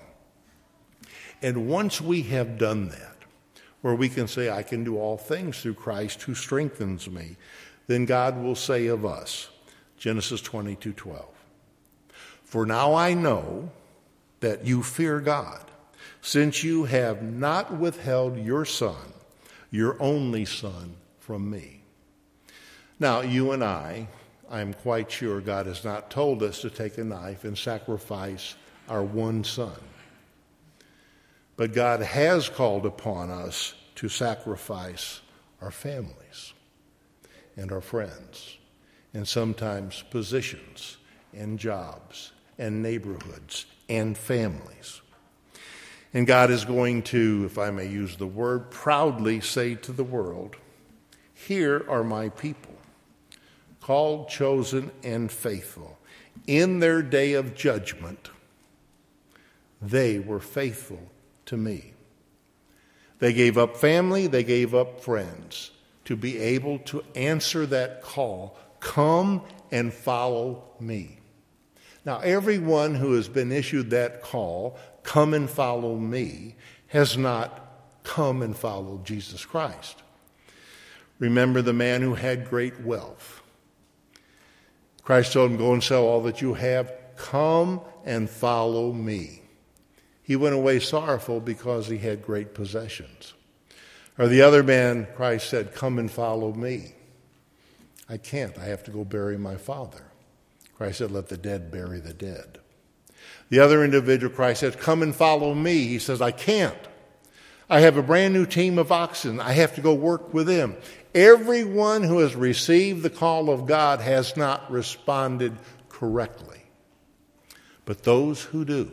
And once we have done that, where we can say, I can do all things through Christ who strengthens me, then God will say of us, Genesis 22:12, for now I know that you fear God, since you have not withheld your son, your only son, from me. Now, you and I am quite sure God has not told us to take a knife and sacrifice our one son. But God has called upon us to sacrifice our families and our friends, and sometimes positions and jobs and neighborhoods and families. And God is going to, if I may use the word, proudly say to the world, here are my people called, chosen, and faithful. In their day of judgment, they were faithful to me. They gave up family, they gave up friends to be able to answer that call, come and follow me. Now, everyone who has been issued that call, come and follow me, has not come and followed Jesus Christ. Remember the man who had great wealth. Christ told him, go and sell all that you have, come and follow me. He went away sorrowful because he had great possessions. Or the other man, Christ said, come and follow me. I can't. I have to go bury my father. Christ said, let the dead bury the dead. The other individual, Christ said, come and follow me. He says, I can't. I have a brand new team of oxen. I have to go work with them. Everyone who has received the call of God has not responded correctly. But those who do,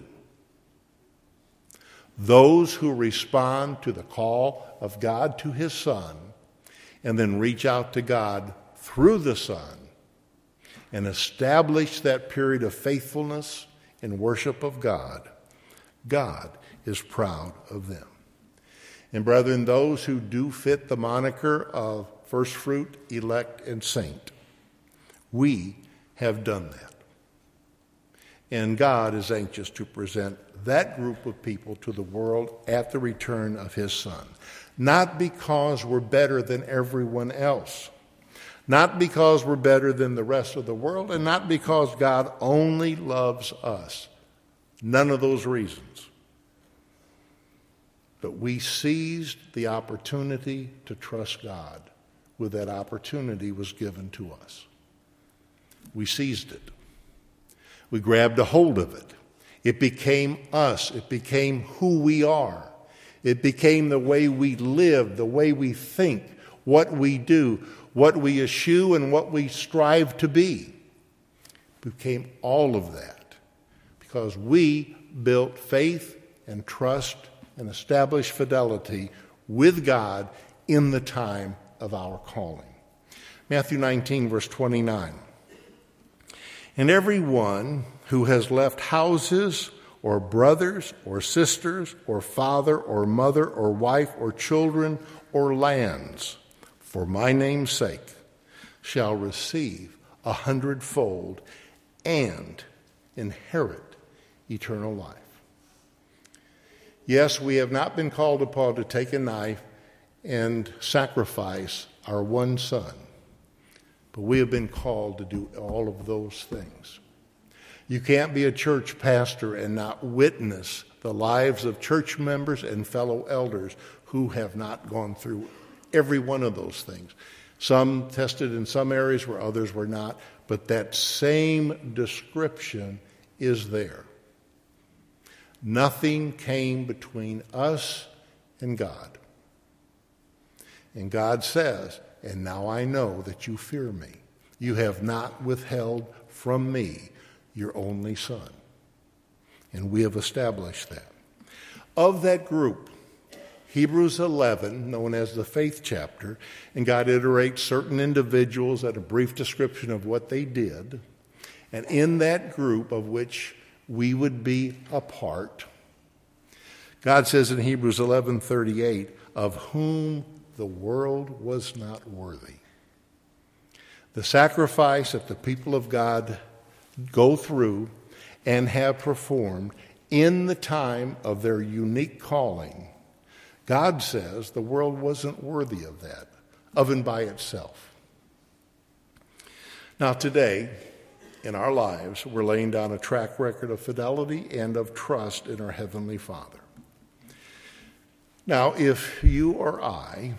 those who respond to the call of God to his Son and then reach out to God through the Son and establish that period of faithfulness and worship of God, God is proud of them. And brethren, those who do fit the moniker of first fruit, elect, and saint, we have done that. And God is anxious to present that group of people to the world at the return of his Son. Not because we're better than everyone else. Not because we're better than the rest of the world, and not because God only loves us. None of those reasons. But we seized the opportunity to trust God when that opportunity was given to us. We seized it. We grabbed a hold of it. It became us. It became who we are. It became the way we live, the way we think, what we do, what we eschew, and what we strive to be. It became all of that because we built faith and trust and established fidelity with God in the time of our calling. Matthew 19, verse 29. And everyone who has left houses or brothers or sisters or father or mother or wife or children or lands for my name's sake shall receive 100-fold and inherit eternal life. Yes, we have not been called upon to take a knife and sacrifice our one son, but we have been called to do all of those things. You can't be a church pastor and not witness the lives of church members and fellow elders who have not gone through every one of those things. Some tested in some areas where others were not, but that same description is there. Nothing came between us and God. And God says, and now I know that you fear me. You have not withheld from me your only son. And we have established that. Of that group, Hebrews 11, known as the faith chapter, and God iterates certain individuals at a brief description of what they did. And in that group of which we would be a part, God says in Hebrews 11:38, of whom the world was not worthy. The sacrifice that the people of God go through and have performed in the time of their unique calling, God says the world wasn't worthy of that, of and by itself. Now today, in our lives, we're laying down a track record of fidelity and of trust in our Heavenly Father. Now, if you or I,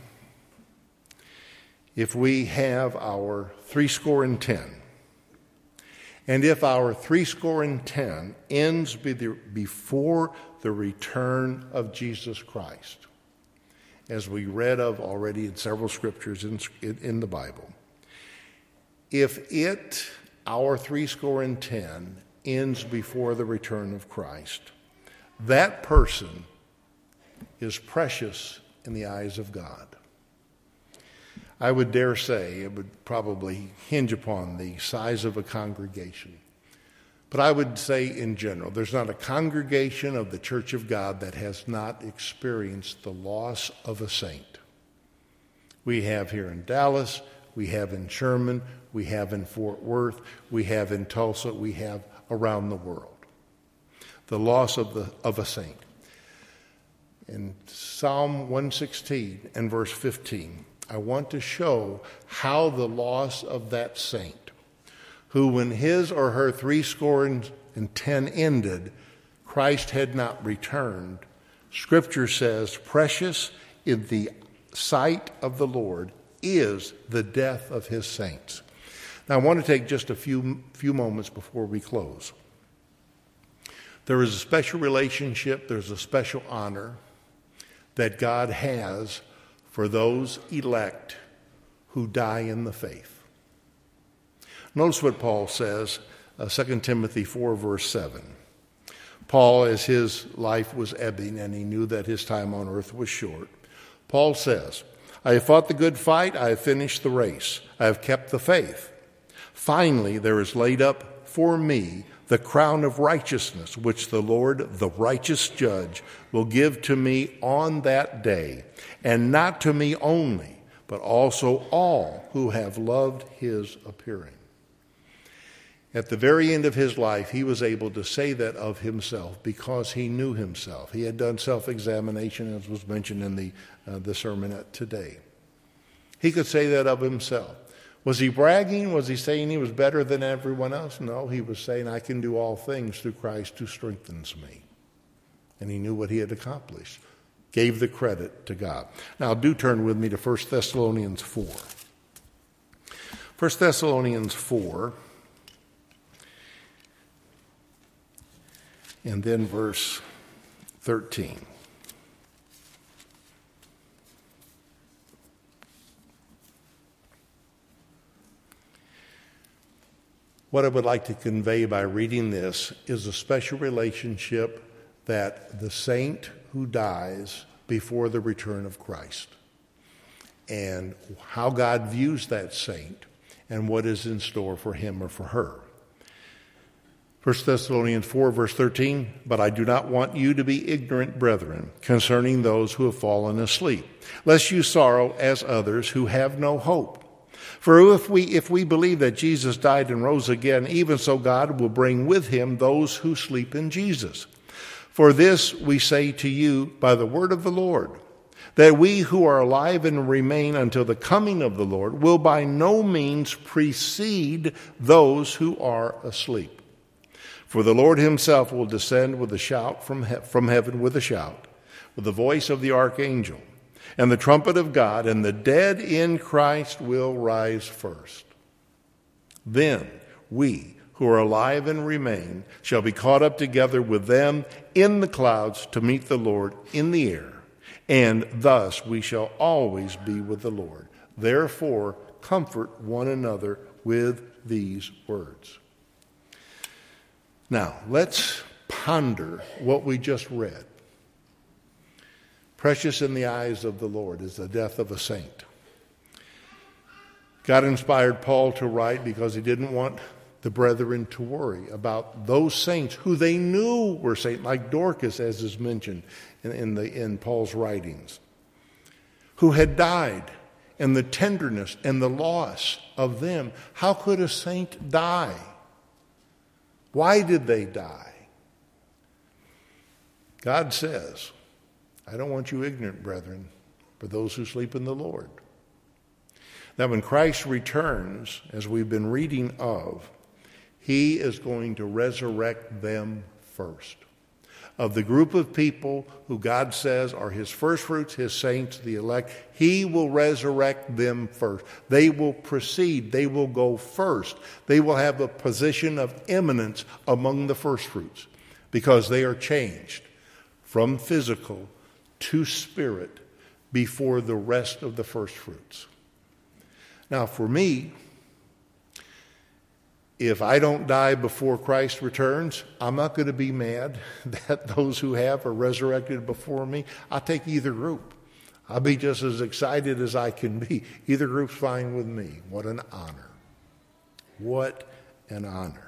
if we have our 70, and if our 70 ends before the return of Jesus Christ, as we read of already in several scriptures in the Bible, if our 70 ends before the return of Christ, that person is precious in the eyes of God. I would dare say it would probably hinge upon the size of a congregation. But I would say in general, there's not a congregation of the Church of God that has not experienced the loss of a saint. We have here in Dallas, we have in Sherman, we have in Fort Worth, we have in Tulsa, we have around the world. The loss of a saint. In Psalm 116 and verse 15, I want to show how the loss of that saint, who when his or her 70 ended, Christ had not returned. Scripture says, precious in the sight of the Lord is the death of his saints. Now I want to take just a few moments before we close. There is a special relationship, there's a special honor that God has for those elect who die in the faith. Notice what Paul says, 2 Timothy 4, verse 7. Paul, as his life was ebbing and he knew that his time on earth was short, Paul says, I have fought the good fight, I have finished the race, I have kept the faith. Finally, there is laid up for me the crown of righteousness, which the Lord, the righteous judge, will give to me on that day, and not to me only, but also all who have loved his appearing. At the very end of his life, he was able to say that of himself because he knew himself. He had done self-examination, as was mentioned in the sermon today. He could say that of himself. Was he bragging? Was he saying he was better than everyone else? No, he was saying, I can do all things through Christ who strengthens me. And he knew what he had accomplished. Gave the credit to God. Now, do turn with me to 1 Thessalonians 4. 1 Thessalonians 4, and then verse 13. What I would like to convey by reading this is a special relationship that the saint who dies before the return of Christ, and how God views that saint and what is in store for him or for her. 1 Thessalonians 4, verse 13, but I do not want you to be ignorant, brethren, concerning those who have fallen asleep, lest you sorrow as others who have no hope. For if we believe that Jesus died and rose again, even so God will bring with him those who sleep in Jesus. For this we say to you by the word of the Lord, that we who are alive and remain until the coming of the Lord will by no means precede those who are asleep. For the Lord himself will descend with a shout from heaven with a shout, with the voice of the archangel, and the trumpet of God, and the dead in Christ will rise first. Then we who are alive and remain shall be caught up together with them in the clouds to meet the Lord in the air, and thus we shall always be with the Lord. Therefore, comfort one another with these words. Now, let's ponder what we just read. Precious in the eyes of the Lord is the death of a saint. God inspired Paul to write because he didn't want the brethren to worry about those saints who they knew were saints, like Dorcas, as is mentioned in Paul's writings, who had died, and the tenderness and the loss of them. How could a saint die? Why did they die? God says, I don't want you ignorant, brethren, for those who sleep in the Lord. Now, when Christ returns, as we've been reading of, he is going to resurrect them first. Of the group of people who God says are his first fruits, his saints, the elect, he will resurrect them first. They will precede. They will go first. They will have a position of eminence among the first fruits because they are changed from physical to spirit before the rest of the first fruits. Now, for me, if I don't die before Christ returns, I'm not going to be mad that those who have are resurrected before me. I'll take either group. I'll be just as excited as I can be. Either group's fine with me. What an honor. What an honor.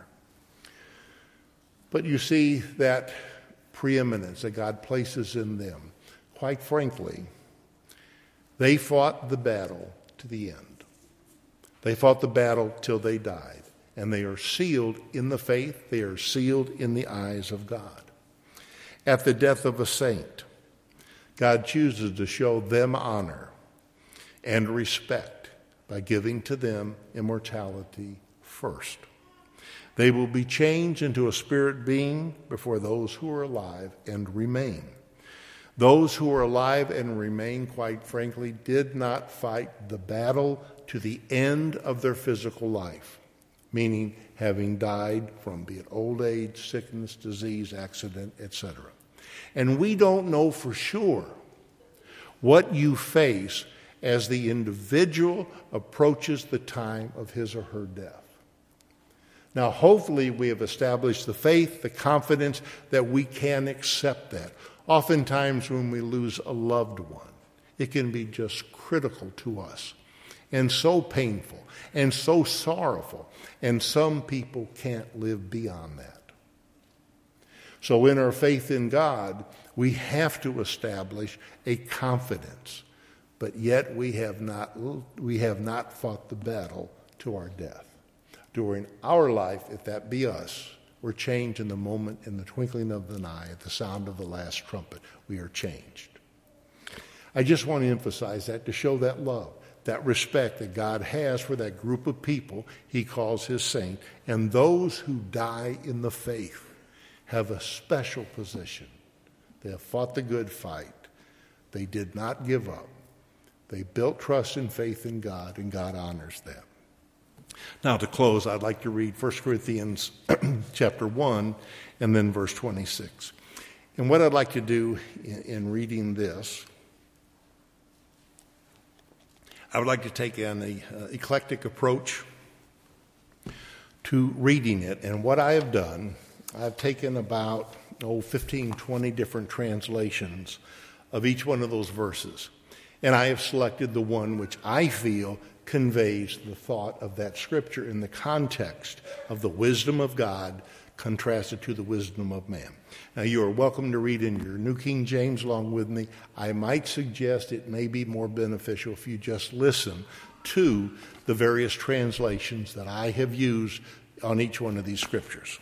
But you see that preeminence that God places in them. Quite frankly, they fought the battle to the end. They fought the battle till they died. And they are sealed in the faith. They are sealed in the eyes of God. At the death of a saint, God chooses to show them honor and respect by giving to them immortality first. They will be changed into a spirit being before those who are alive and remain. Those who are alive and remain, quite frankly, did not fight the battle to the end of their physical life, meaning having died from be it old age, sickness, disease, accident, etc. And we don't know for sure what you face as the individual approaches the time of his or her death. Now, hopefully we have established the faith, the confidence that we can accept that. Oftentimes when we lose a loved one, it can be just critical to us and so painful and so sorrowful, and some people can't live beyond that. So in our faith in God, we have to establish a confidence, but yet we have not fought the battle to our death. During our life, if that be us, we're changed in the moment, in the twinkling of an eye, at the sound of the last trumpet. We are changed. I just want to emphasize that to show that love, that respect that God has for that group of people he calls his saint. And those who die in the faith have a special position. They have fought the good fight. They did not give up. They built trust and faith in God, and God honors them. Now, to close, I'd like to read 1 Corinthians chapter 1 and then verse 26. And what I'd like to do in reading this, I would like to take an eclectic approach to reading it. And what I have done, I've taken about 15, 20 different translations of each one of those verses. And I have selected the one which I feel conveys the thought of that scripture in the context of the wisdom of God contrasted to the wisdom of man. Now, you are welcome to read in your New King James along with me. I might suggest it may be more beneficial if you just listen to the various translations that I have used on each one of these scriptures.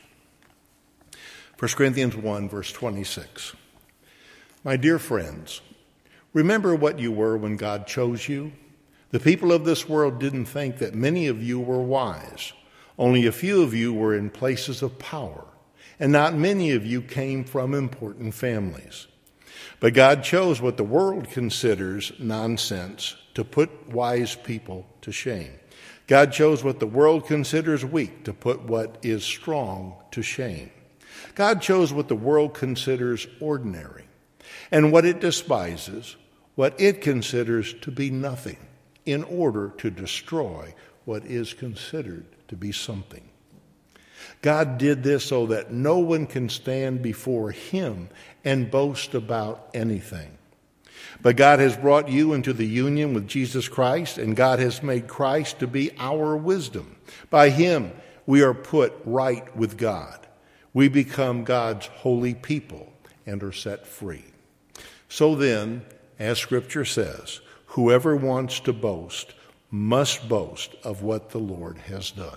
1 Corinthians 1, verse 26. My dear friends, remember what you were when God chose you. The people of this world didn't think that many of you were wise. Only a few of you were in places of power, and not many of you came from important families. But God chose what the world considers nonsense to put wise people to shame. God chose what the world considers weak to put what is strong to shame. God chose what the world considers ordinary, and what it despises, what it considers to be nothing, in order to destroy what is considered to be something. God did this so that no one can stand before him and boast about anything. But God has brought you into the union with Jesus Christ, and God has made Christ to be our wisdom. By him we are put right with God. We become God's holy people and are set free. So then, as Scripture says, whoever wants to boast must boast of what the Lord has done.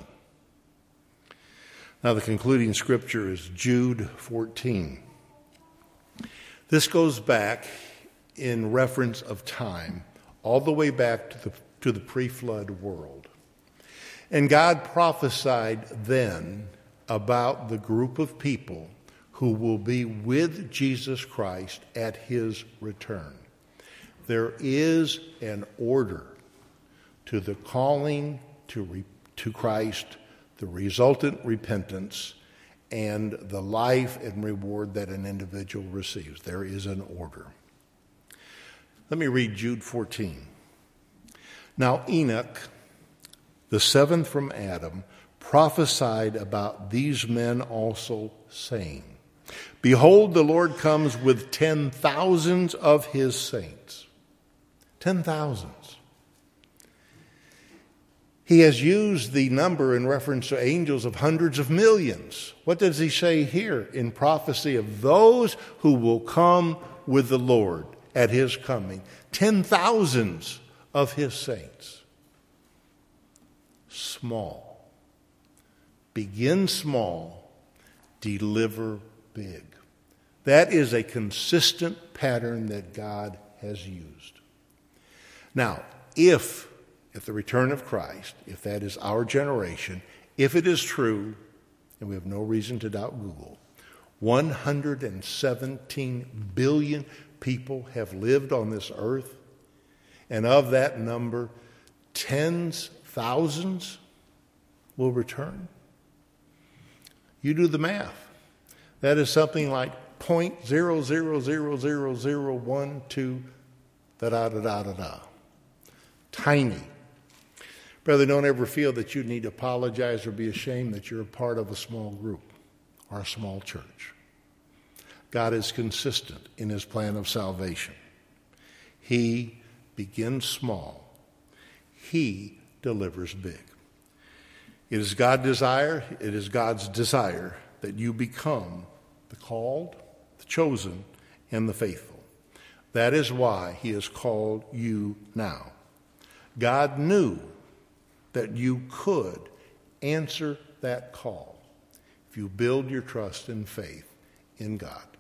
Now, the concluding scripture is Jude 14. This goes back in reference of time all the way back to the pre-flood world. And God prophesied then about the group of people who will be with Jesus Christ at his return. There is an order to the calling to Christ, the resultant repentance, and the life and reward that an individual receives. There is an order. Let me read Jude 14. Now Enoch, the seventh from Adam, prophesied about these men also, saying, Behold, the Lord comes with 10,000s of his saints, 10,000s. He has used the number in reference to angels of hundreds of millions. What does he say here in prophecy of those who will come with the Lord at his coming? 10,000s of his saints. Small. Begin small, deliver big. That is a consistent pattern that God has used. Now, if at the return of Christ, if that is our generation, if it is true, and we have no reason to doubt Google, 117 billion people have lived on this earth, and of that number, tens, thousands will return. You do the math. That is something like 0.000012 da-da-da-da-da-da. Tiny. Brother, don't ever feel that you need to apologize or be ashamed that you're a part of a small group or a small church. God is consistent in his plan of salvation. He begins small. He delivers big. It is God's desire that you become the called, the chosen, and the faithful. That is why he has called you now. God knew that you could answer that call if you build your trust and faith in God.